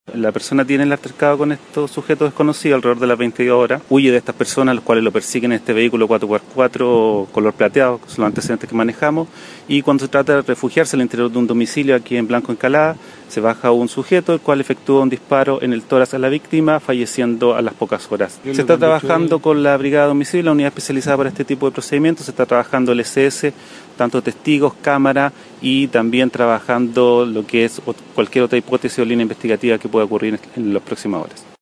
La persona tiene el altercado con estos sujetos desconocidos alrededor de las 22 horas, huye de estas personas, los cuales lo persiguen en este vehículo 4x4 color plateado, que son los antecedentes que manejamos, y cuando se trata de refugiarse al interior de un domicilio aquí en Blanco Encalada, se baja un sujeto, el cual efectúa un disparo en el tórax a la víctima, falleciendo a las pocas horas. Se está trabajando con la Brigada de Homicidio, la unidad especializada para este tipo de procedimientos, se está trabajando el SS, tanto testigos, cámara y también trabajando lo que es cualquier otra hipótesis o línea investigativa que pueda ocurrir en las próximas horas.